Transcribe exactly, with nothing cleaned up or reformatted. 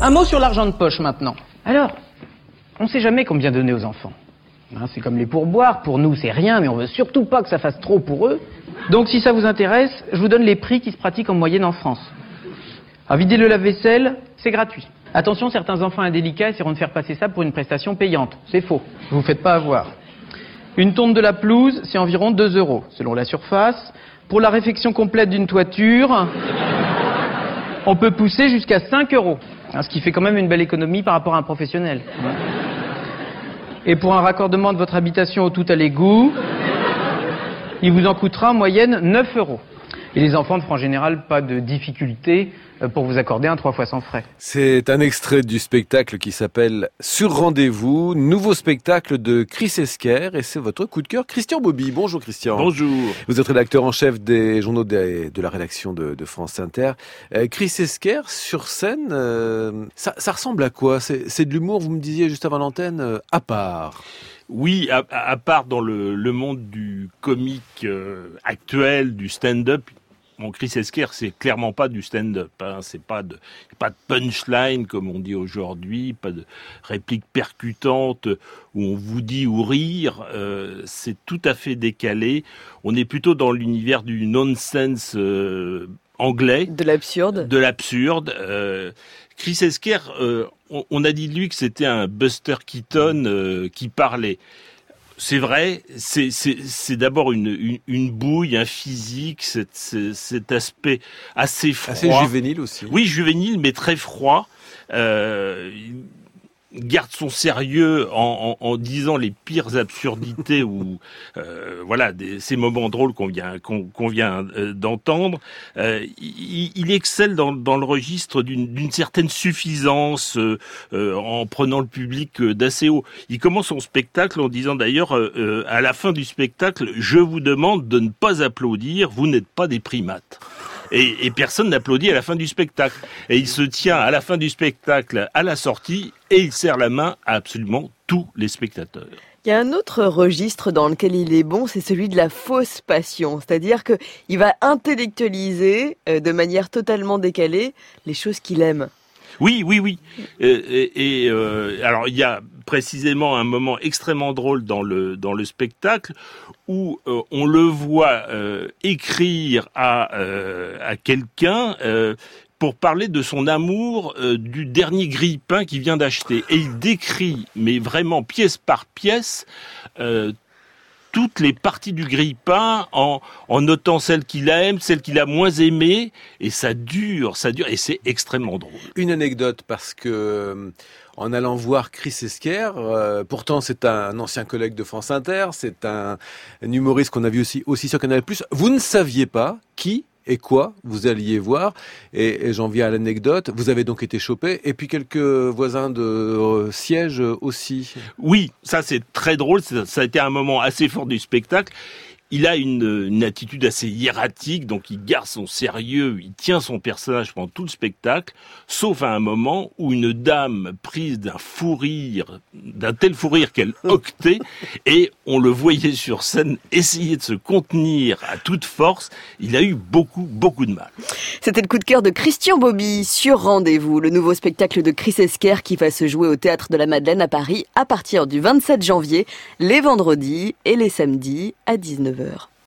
Un mot sur l'argent de poche maintenant. Alors, on ne sait jamais combien donner aux enfants. Hein, c'est comme les pourboires, pour nous c'est rien, mais on veut surtout pas que ça fasse trop pour eux. Donc si ça vous intéresse, je vous donne les prix qui se pratiquent en moyenne en France. À vider le lave-vaisselle, c'est gratuit. Attention, certains enfants indélicats essaieront de faire passer ça pour une prestation payante. C'est faux, vous vous faites pas avoir. Une tonte de la pelouse, c'est environ deux euros, selon la surface. Pour la réfection complète d'une toiture, on peut pousser jusqu'à cinq euros. Hein, ce qui fait quand même une belle économie par rapport à un professionnel. Et pour un raccordement de votre habitation au tout à l'égout, il vous en coûtera en moyenne neuf euros. Et les enfants ne feront en général pas de difficulté pour vous accorder un trois fois sans frais. C'est un extrait du spectacle qui s'appelle Sur Rendez-vous, nouveau spectacle de Chris Esquer, et c'est votre coup de cœur, Christian Bobby. Bonjour Christian. Bonjour. Vous êtes rédacteur en chef des journaux de, de la rédaction de, de France Inter. Euh, Chris Esquer, sur scène, euh, ça, ça ressemble à quoi? c'est, c'est de l'humour, vous me disiez juste avant l'antenne, euh, à part. Oui, à, à part dans le, le monde du comique euh, actuel, du stand-up. Bon, Chris Esquer, c'est clairement pas du stand-up. Hein. C'est pas de, pas de punchline comme on dit aujourd'hui, pas de réplique percutante où on vous dit ou rire. Euh, c'est tout à fait décalé. On est plutôt dans l'univers du nonsense euh, anglais, de l'absurde. De l'absurde. Euh, Chris Esquer, euh, on, on a dit de lui que c'était un Buster Keaton euh, qui parlait. C'est vrai, c'est, c'est, c'est d'abord une, une, une bouille, un physique, cet, cet aspect assez froid. Assez juvénile aussi. Oui, juvénile, mais très froid. Euh, il garde son sérieux en, en, en disant les pires absurdités ou euh, voilà des, ces moments drôles qu'on vient qu'on, qu'on vient euh, d'entendre. Euh, il, il excelle dans, dans le registre d'une, d'une certaine suffisance euh, euh, en prenant le public euh, d'assez haut. Il commence son spectacle en disant d'ailleurs euh, euh, à la fin du spectacle, je vous demande de ne pas applaudir, vous n'êtes pas des primates. Et, et personne n'applaudit à la fin du spectacle. Et il se tient à la fin du spectacle, à la sortie, et il serre la main à absolument tous les spectateurs. Il y a un autre registre dans lequel il est bon, c'est celui de la fausse passion. C'est-à-dire qu'il va intellectualiser euh, de manière totalement décalée les choses qu'il aime. Oui, oui, oui. Et, et, et euh, alors il y a précisément un moment extrêmement drôle dans le dans le spectacle où euh, on le voit euh, écrire à euh, à quelqu'un euh, pour parler de son amour euh, du dernier grille-pain qu'il vient d'acheter, et il décrit, mais vraiment pièce par pièce, euh, toutes les parties du grille-pain en, en notant celles qu'il aime, celles qu'il a moins aimées, et ça dure, ça dure, et c'est extrêmement drôle. Une anecdote, parce que en allant voir Chris Esquer, euh, pourtant c'est un ancien collègue de France Inter, c'est un, un humoriste qu'on a vu aussi, aussi sur Canal plus, vous ne saviez pas qui et quoi vous alliez voir, et, et j'en viens à l'anecdote, vous avez donc été chopé, et puis quelques voisins de euh, siège aussi. Oui, ça c'est très drôle, ça, ça a été un moment assez fort du spectacle. Il a une, une attitude assez hiératique, donc il garde son sérieux, il tient son personnage pendant tout le spectacle, sauf à un moment où une dame prise d'un fou rire, d'un tel fou rire qu'elle octait, et on le voyait sur scène essayer de se contenir à toute force. Il a eu beaucoup, beaucoup de mal. C'était le coup de cœur de Christian Bobby sur Rendez-vous, le nouveau spectacle de Chris Esquer qui va se jouer au Théâtre de la Madeleine à Paris à partir du vingt-sept janvier, les vendredis et les samedis à dix-neuf heures.